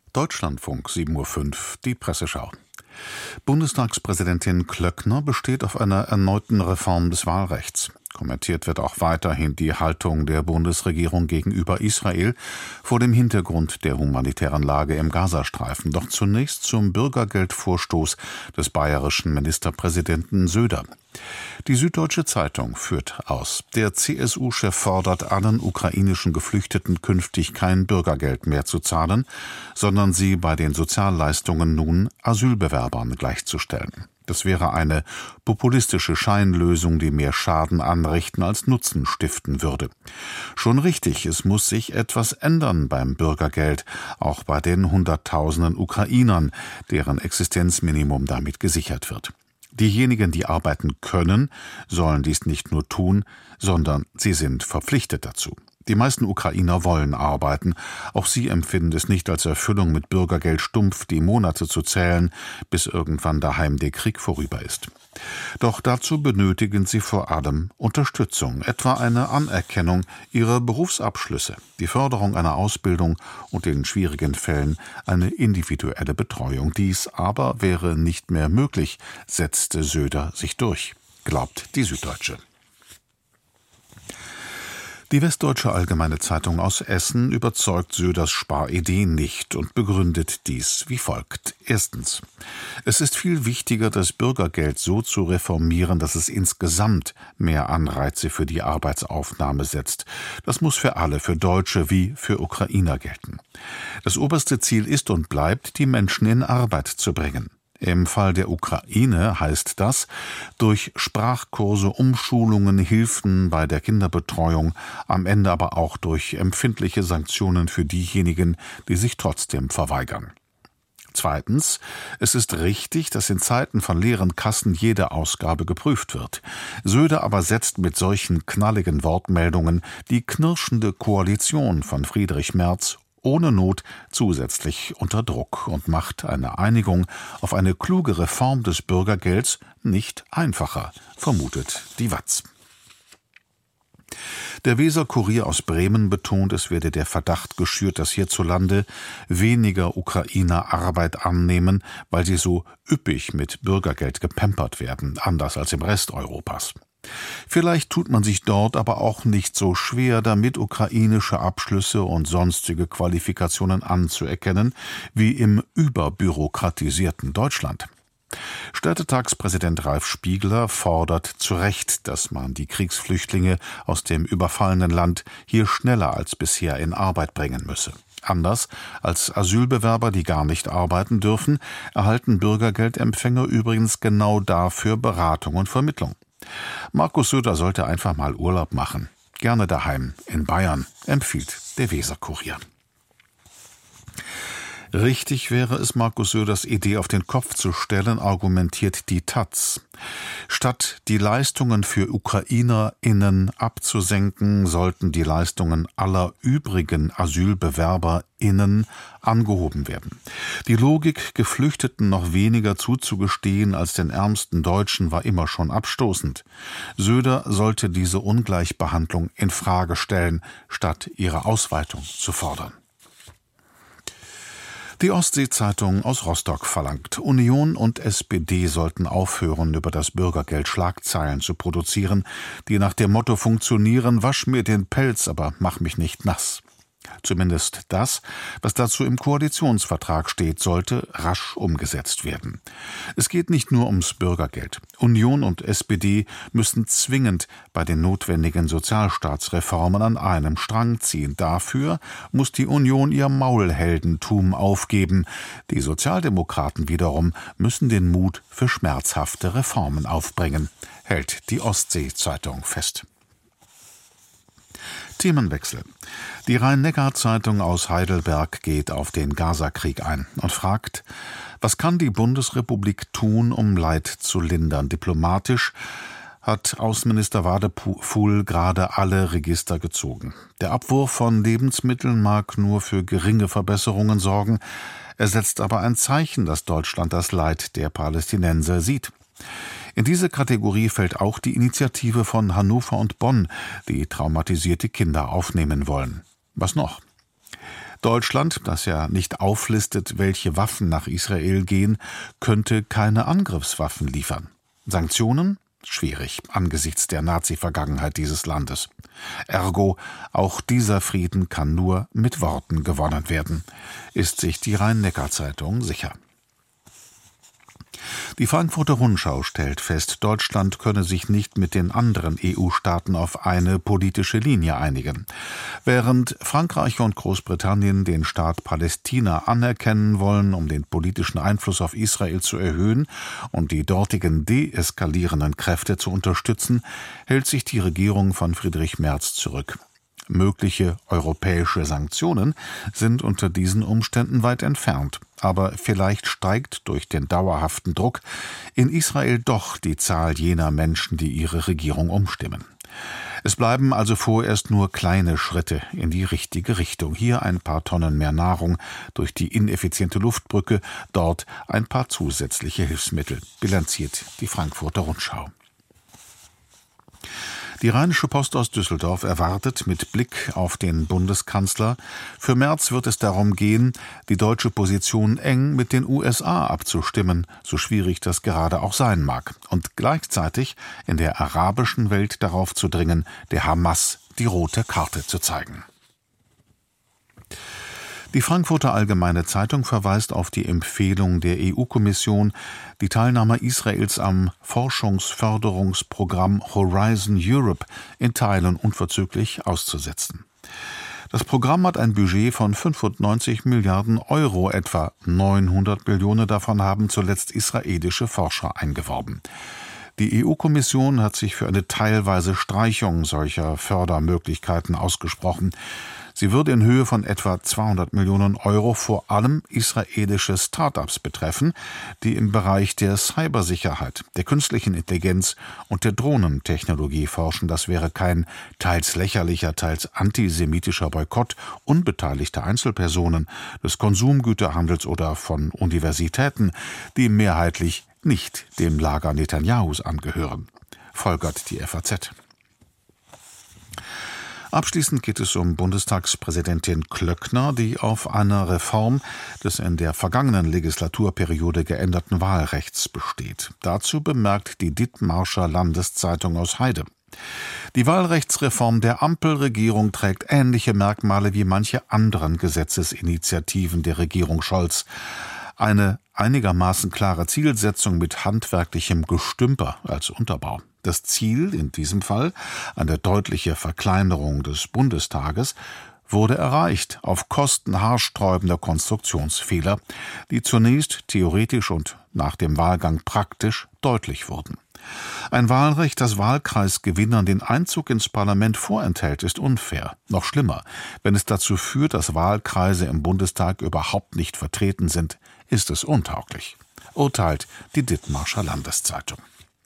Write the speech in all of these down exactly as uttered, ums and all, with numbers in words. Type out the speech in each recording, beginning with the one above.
Deutschlandfunk, sieben Uhr fünf, die Presseschau. Bundestagspräsidentin Klöckner besteht auf einer erneuten Reform des Wahlrechts. Kommentiert wird auch weiterhin die Haltung der Bundesregierung gegenüber Israel vor dem Hintergrund der humanitären Lage im Gazastreifen. Doch zunächst zum Bürgergeldvorstoß des bayerischen Ministerpräsidenten Söder. Die Süddeutsche Zeitung führt aus: Der C S U-Chef fordert, allen ukrainischen Geflüchteten künftig kein Bürgergeld mehr zu zahlen, sondern sie bei den Sozialleistungen nun Asylbewerbern gleichzustellen. Das wäre eine populistische Scheinlösung, die mehr Schaden anrichten als Nutzen stiften würde. Schon richtig, es muss sich etwas ändern beim Bürgergeld, auch bei den Hunderttausenden Ukrainern, deren Existenzminimum damit gesichert wird. Diejenigen, die arbeiten können, sollen dies nicht nur tun, sondern sie sind verpflichtet dazu. Die meisten Ukrainer wollen arbeiten. Auch sie empfinden es nicht als Erfüllung, mit Bürgergeld stumpf die Monate zu zählen, bis irgendwann daheim der Krieg vorüber ist. Doch dazu benötigen sie vor allem Unterstützung, etwa eine Anerkennung ihrer Berufsabschlüsse, die Förderung einer Ausbildung und in schwierigen Fällen eine individuelle Betreuung. Dies aber wäre nicht mehr möglich, setzte Söder sich durch, glaubt die Süddeutsche. Die Westdeutsche Allgemeine Zeitung aus Essen überzeugt Söders Sparidee nicht und begründet dies wie folgt. Erstens. Es ist viel wichtiger, das Bürgergeld so zu reformieren, dass es insgesamt mehr Anreize für die Arbeitsaufnahme setzt. Das muss für alle, für Deutsche wie für Ukrainer gelten. Das oberste Ziel ist und bleibt, die Menschen in Arbeit zu bringen. Im Fall der Ukraine heißt das, durch Sprachkurse, Umschulungen, Hilfen bei der Kinderbetreuung, am Ende aber auch durch empfindliche Sanktionen für diejenigen, die sich trotzdem verweigern. Zweitens, es ist richtig, dass in Zeiten von leeren Kassen jede Ausgabe geprüft wird. Söder aber setzt mit solchen knalligen Wortmeldungen die knirschende Koalition von Friedrich Merz ohne Not zusätzlich unter Druck und macht eine Einigung auf eine kluge Reform des Bürgergelds nicht einfacher, vermutet die Watz. Der Weser-Kurier aus Bremen betont, es werde der Verdacht geschürt, dass hierzulande weniger Ukrainer Arbeit annehmen, weil sie so üppig mit Bürgergeld gepampert werden, anders als im Rest Europas. Vielleicht tut man sich dort aber auch nicht so schwer damit, ukrainische Abschlüsse und sonstige Qualifikationen anzuerkennen, wie im überbürokratisierten Deutschland. Städtetagspräsident Ralf Spiegler fordert zu Recht, dass man die Kriegsflüchtlinge aus dem überfallenen Land hier schneller als bisher in Arbeit bringen müsse. Anders als Asylbewerber, die gar nicht arbeiten dürfen, erhalten Bürgergeldempfänger übrigens genau dafür Beratung und Vermittlung. Markus Söder sollte einfach mal Urlaub machen. Gerne daheim in Bayern, empfiehlt der Weser-Kurier. Richtig wäre es, Markus Söders Idee auf den Kopf zu stellen, argumentiert die Taz. Statt die Leistungen für UkrainerInnen abzusenken, sollten die Leistungen aller übrigen AsylbewerberInnen angehoben werden. Die Logik, Geflüchteten noch weniger zuzugestehen als den ärmsten Deutschen, war immer schon abstoßend. Söder sollte diese Ungleichbehandlung in Frage stellen, statt ihre Ausweitung zu fordern. Die Ostsee-Zeitung aus Rostock verlangt, Union und S P D sollten aufhören, über das Bürgergeld Schlagzeilen zu produzieren, die nach dem Motto funktionieren: Wasch mir den Pelz, aber mach mich nicht nass. Zumindest das, was dazu im Koalitionsvertrag steht, sollte rasch umgesetzt werden. Es geht nicht nur ums Bürgergeld. Union und S P D müssen zwingend bei den notwendigen Sozialstaatsreformen an einem Strang ziehen. Dafür muss die Union ihr Maulheldentum aufgeben. Die Sozialdemokraten wiederum müssen den Mut für schmerzhafte Reformen aufbringen, hält die Ostsee-Zeitung fest. Themenwechsel. Die Rhein-Neckar-Zeitung aus Heidelberg geht auf den Gaza-Krieg ein und fragt, was kann die Bundesrepublik tun, um Leid zu lindern? Diplomatisch hat Außenminister Wadephul gerade alle Register gezogen. Der Abwurf von Lebensmitteln mag nur für geringe Verbesserungen sorgen. Er setzt aber ein Zeichen, dass Deutschland das Leid der Palästinenser sieht. In diese Kategorie fällt auch die Initiative von Hannover und Bonn, die traumatisierte Kinder aufnehmen wollen. Was noch? Deutschland, das ja nicht auflistet, welche Waffen nach Israel gehen, könnte keine Angriffswaffen liefern. Sanktionen? Schwierig angesichts der Nazi-Vergangenheit dieses Landes. Ergo, auch dieser Frieden kann nur mit Worten gewonnen werden, ist sich die Rhein-Neckar-Zeitung sicher. Die Frankfurter Rundschau stellt fest, Deutschland könne sich nicht mit den anderen E U-Staaten auf eine politische Linie einigen. Während Frankreich und Großbritannien den Staat Palästina anerkennen wollen, um den politischen Einfluss auf Israel zu erhöhen und die dortigen deeskalierenden Kräfte zu unterstützen, hält sich die Regierung von Friedrich Merz zurück. Mögliche europäische Sanktionen sind unter diesen Umständen weit entfernt. Aber vielleicht steigt durch den dauerhaften Druck in Israel doch die Zahl jener Menschen, die ihre Regierung umstimmen. Es bleiben also vorerst nur kleine Schritte in die richtige Richtung. Hier ein paar Tonnen mehr Nahrung durch die ineffiziente Luftbrücke, dort ein paar zusätzliche Hilfsmittel, bilanziert die Frankfurter Rundschau. Die Rheinische Post aus Düsseldorf erwartet mit Blick auf den Bundeskanzler, für Merz wird es darum gehen, die deutsche Position eng mit den U S A abzustimmen, so schwierig das gerade auch sein mag, und gleichzeitig in der arabischen Welt darauf zu dringen, der Hamas die rote Karte zu zeigen. Die Frankfurter Allgemeine Zeitung verweist auf die Empfehlung der E U-Kommission, die Teilnahme Israels am Forschungsförderungsprogramm Horizon Europe in Teilen unverzüglich auszusetzen. Das Programm hat ein Budget von fünfundneunzig Milliarden Euro, etwa neunhundert Millionen davon haben zuletzt israelische Forscher eingeworben. Die E U-Kommission hat sich für eine teilweise Streichung solcher Fördermöglichkeiten ausgesprochen. Sie würde in Höhe von etwa zweihundert Millionen Euro vor allem israelische Start-ups betreffen, die im Bereich der Cybersicherheit, der künstlichen Intelligenz und der Drohnentechnologie forschen. Das wäre kein teils lächerlicher, teils antisemitischer Boykott unbeteiligter Einzelpersonen, des Konsumgüterhandels oder von Universitäten, die mehrheitlich nicht dem Lager Netanyahus angehören, folgert die F A Z. Abschließend geht es um Bundestagspräsidentin Klöckner, die auf einer Reform des in der vergangenen Legislaturperiode geänderten Wahlrechts besteht. Dazu bemerkt die Dithmarscher Landeszeitung aus Heide: Die Wahlrechtsreform der Ampelregierung trägt ähnliche Merkmale wie manche anderen Gesetzesinitiativen der Regierung Scholz. Eine einigermaßen klare Zielsetzung mit handwerklichem Gestümper als Unterbau. Das Ziel, in diesem Fall eine deutliche Verkleinerung des Bundestages, wurde erreicht auf Kosten haarsträubender Konstruktionsfehler, die zunächst theoretisch und nach dem Wahlgang praktisch deutlich wurden. Ein Wahlrecht, das Wahlkreisgewinnern den Einzug ins Parlament vorenthält, ist unfair. Noch schlimmer, wenn es dazu führt, dass Wahlkreise im Bundestag überhaupt nicht vertreten sind, ist es untauglich, urteilt die Dithmarscher Landeszeitung.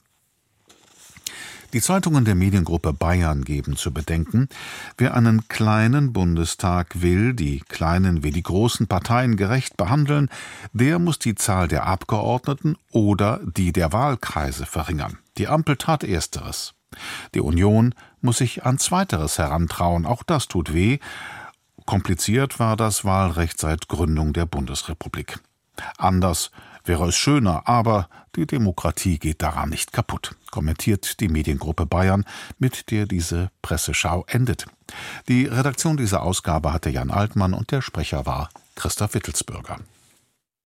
Die Zeitungen der Mediengruppe Bayern geben zu bedenken, wer einen kleinen Bundestag will, die kleinen wie die großen Parteien gerecht behandeln, der muss die Zahl der Abgeordneten oder die der Wahlkreise verringern. Die Ampel tat Ersteres. Die Union muss sich an Zweiteres herantrauen, auch das tut weh. Kompliziert war das Wahlrecht seit Gründung der Bundesrepublik. Anders wäre es schöner, aber die Demokratie geht daran nicht kaputt, kommentiert die Mediengruppe Bayern, mit der diese Presseschau endet. Die Redaktion dieser Ausgabe hatte Jan Altmann und der Sprecher war Christoph Wittelsbürger.